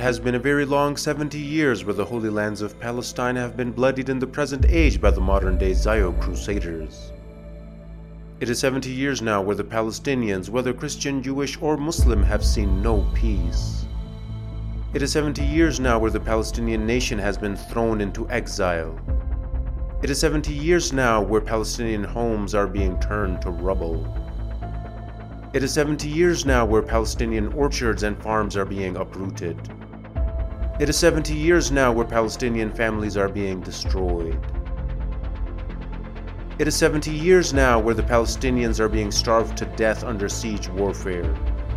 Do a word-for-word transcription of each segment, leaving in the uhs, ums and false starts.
has been a very long seventy years where the Holy Lands of Palestine have been bloodied in the present age by the modern-day Zio Crusaders. It is seventy years now where the Palestinians, whether Christian, Jewish, or Muslim, have seen no peace. It is seventy years now where the Palestinian nation has been thrown into exile. It is seventy years now where Palestinian homes are being turned to rubble. It is seventy years now where Palestinian orchards and farms are being uprooted. It is seventy years now where Palestinian families are being destroyed. It is seventy years now where the Palestinians are being starved to death under siege warfare.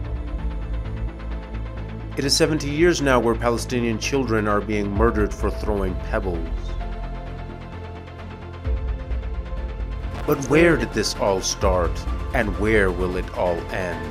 It is seventy years now where Palestinian children are being murdered for throwing pebbles. But where did this all start, and where will it all end?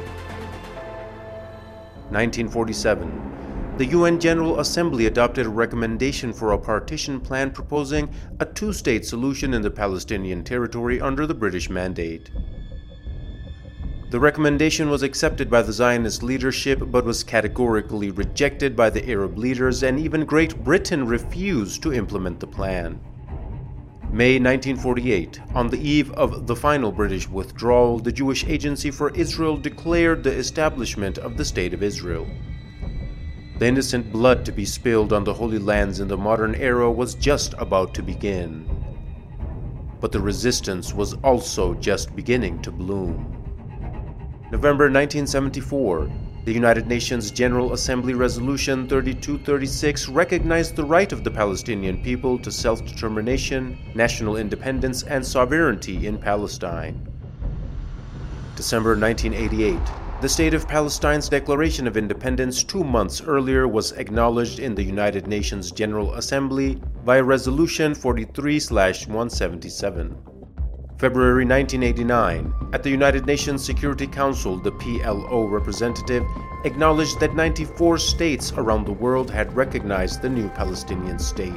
nineteen forty-seven. The U N General Assembly adopted a recommendation for a partition plan proposing a two-state solution in the Palestinian territory under the British Mandate. The recommendation was accepted by the Zionist leadership but was categorically rejected by the Arab leaders, and even Great Britain refused to implement the plan. May nineteen forty-eight, on the eve of the final British withdrawal, the Jewish Agency for Israel declared the establishment of the State of Israel. The innocent blood to be spilled on the Holy Lands in the modern era was just about to begin. But the resistance was also just beginning to bloom. November nineteen seventy-four, the United Nations General Assembly Resolution thirty-two thirty-six recognized the right of the Palestinian people to self-determination, national independence, and sovereignty in Palestine. December nineteen eighty-eight, the State of Palestine's Declaration of Independence two months earlier was acknowledged in the United Nations General Assembly via Resolution forty-three one seventy-seven. February nineteen eighty-nine, at the United Nations Security Council, the P L O representative acknowledged that ninety-four states around the world had recognized the new Palestinian state.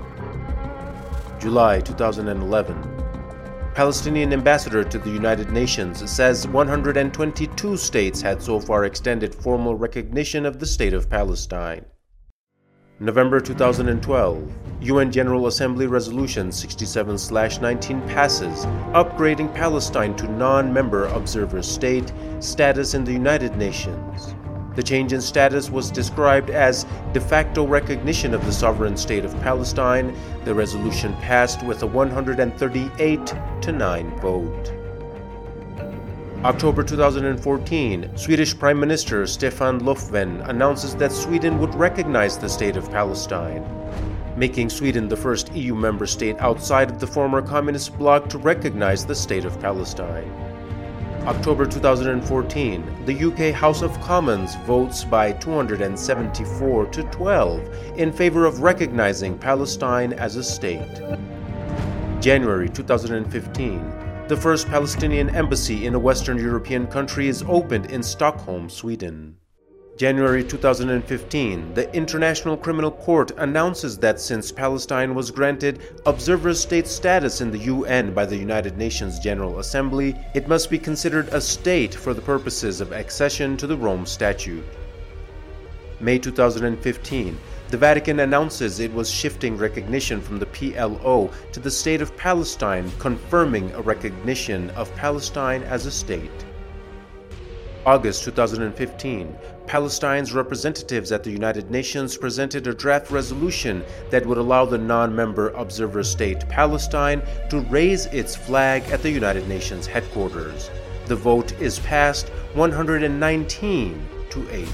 July two thousand eleven. Palestinian ambassador to the United Nations says one hundred twenty-two states had so far extended formal recognition of the State of Palestine. November two thousand twelve, U N General Assembly Resolution sixty-seven nineteen passes, upgrading Palestine to non-member observer state status in the United Nations. The change in status was described as de facto recognition of the sovereign state of Palestine. The resolution passed with a one hundred thirty-eight to nine vote. October two thousand fourteen, Swedish Prime Minister Stefan Löfven announces that Sweden would recognize the State of Palestine, making Sweden the first E U member state outside of the former communist bloc to recognize the State of Palestine. October two thousand fourteen, the U K House of Commons votes by two hundred seventy-four to twelve in favor of recognizing Palestine as a state. January two thousand fifteen, the first Palestinian embassy in a Western European country is opened in Stockholm, Sweden. January two thousand fifteen, the International Criminal Court announces that since Palestine was granted observer state status in the U N by the United Nations General Assembly, it must be considered a state for the purposes of accession to the Rome Statute. May two thousand fifteen, the Vatican announces it was shifting recognition from the P L O to the State of Palestine, confirming a recognition of Palestine as a state. August two thousand fifteen, Palestine's representatives at the United Nations presented a draft resolution that would allow the non-member observer state Palestine to raise its flag at the United Nations headquarters. The vote is passed one hundred nineteen to eight.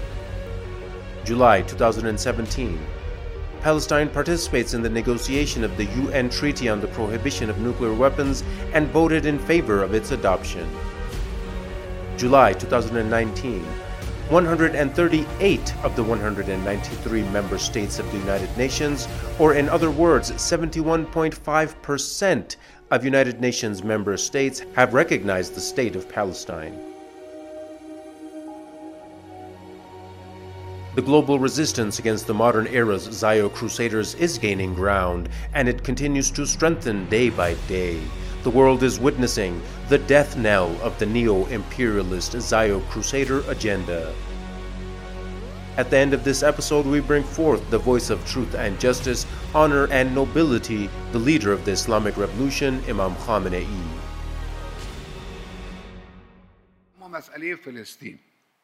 July two thousand seventeen. Palestine participates in the negotiation of the U N Treaty on the Prohibition of Nuclear Weapons and voted in favor of its adoption. July two thousand nineteen. one hundred thirty-eight of the one hundred ninety-three member states of the United Nations, or in other words, seventy-one point five percent of United Nations member states, have recognized the State of Palestine. The global resistance against the modern era's Zio Crusaders is gaining ground, and it continues to strengthen day by day. The world is witnessing the death knell of the neo-imperialist Zio Crusader agenda. At the end of this episode, we bring forth the voice of truth and justice, honor and nobility, the leader of the Islamic Revolution, Imam Khamenei. ما مسئله فلسطین.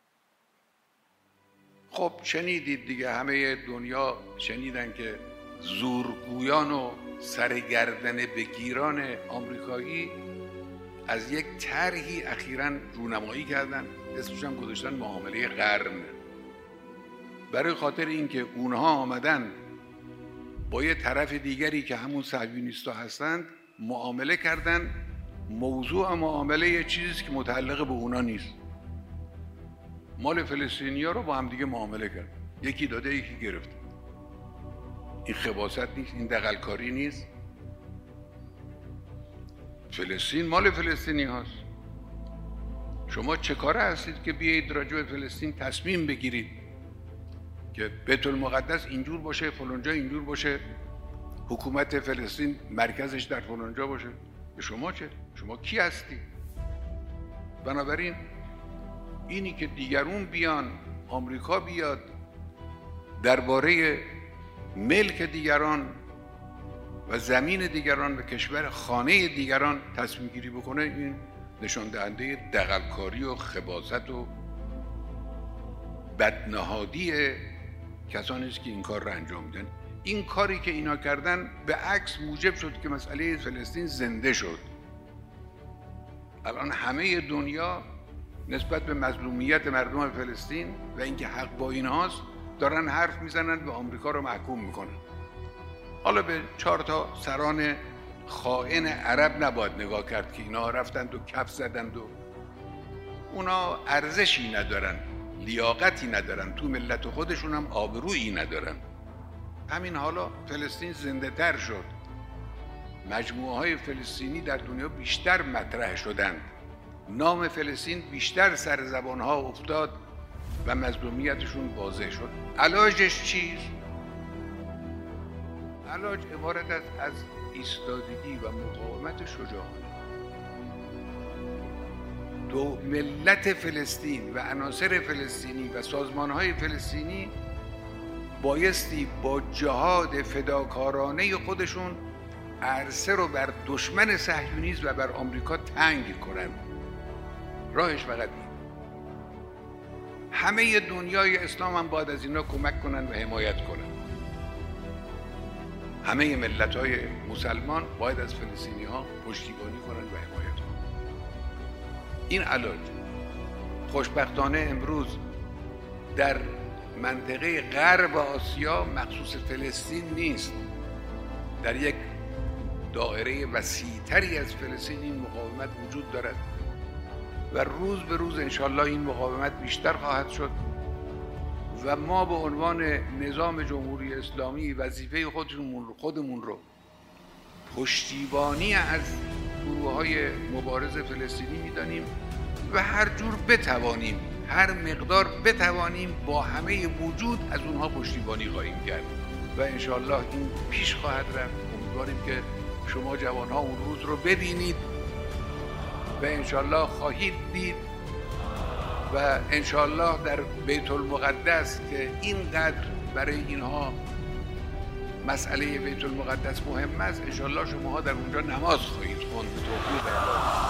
خب شنیدید دیگه، همه دنیا شنیدن که زورگویان و سرگردن بگیران آمریکایی از یک طرحی اخیراً رونمایی کردن، اسمش هم گذاشتن معامله قرن. برای خاطر اینکه اونها آمدن با یه طرف دیگری که همون صهیونیست‌ها هستند معامله کردن. موضوع معامله یه چیزی که متعلق به اونا نیست. مال فلسطینی‌ها رو با هم دیگه معامله کرد. یکی داده یکی گرفته. این خباثت نیست، این دغل‌کاری نیست. فلسطین مال فلسطینی هاست. شما چه کاره هستید که بیایید راجع به فلسطین تصمیم بگیرید که بیت المقدس اینجور باشه، فلانجا اینجور باشه، حکومت فلسطین مرکزش در فلانجا باشه؟ شما چه؟ شما کی هستی؟ بنابراین اینی که دیگرون بیان، آمریکا بیاد درباره ملک دیگران و زمین دیگران و کشور خانه دیگران تصمیم گیری بکنه، این نشان دهنده دغل‌کاری و خباثت و بدنهادی کسانی است که این کار را انجام میدن. این کاری که اینا کردن به عکس موجب شد که مسئله فلسطین زنده شد. الان همه دنیا نسبت به مظلومیت مردم فلسطین و اینکه حق با اینهاست دارن حرف میزنن و آمریکا رو محکوم میکنن. حالا به چهار تا سران خائن عرب نباید نگاه کرد که اینا رفتند و کف زدند و اونا ارزشی ندارن، لیاقتی ندارن، تو ملت خودشون هم آبرویی ندارن. همین حالا فلسطین زنده تر شد، مجموعه های فلسطینی در دنیا بیشتر مطرح شدند، نام فلسطین بیشتر سر زبان ها افتاد و مظلومیتشون واضح شد. علاجش چیست؟ علاج عبارت است از ایستادگی و مقاومت شجاعانه. دو ملت فلسطین و عناصر فلسطینی و سازمان‌های فلسطینی بایستی با جهاد فداکارانه خودشون عرصه رو بر دشمن صهیونیسم و بر آمریکا تنگ کنند. راهش فقط این. همه دنیای اسلام هم باید از اینا کمک کنن و حمایت کنن. همه ملت‌های مسلمان باید از فلسطینی‌ها پشتیبانی کنن و حمایت کنن. این علاج. خوشبختانه امروز در منطقه غرب آسیا مخصوص فلسطین نیست، در یک دایره وسیع‌تری از فلسطین این مقاومت وجود دارد و روز به روز انشالله این مقاومت بیشتر خواهد شد و ما به عنوان نظام جمهوری اسلامی وظیفه خودمون رو خودمون رو پشتیبانی از گروه‌های مبارز فلسطینی می‌دانیم و هر جور بتوانیم، هر مقدار بتوانیم با همه وجود از اونها پشتیبانی خواهیم کرد و انشالله این پیش خواهد رفت. امیدواریم که شما جوان‌ها اون روز رو ببینید و انشالله خواهید دید و انشالله در بیت المقدس که اینقدر برای اینها مسئله بیت المقدس مهم است، انشالله شماها در اونجا نماز خواهید خوند به توفیق الله.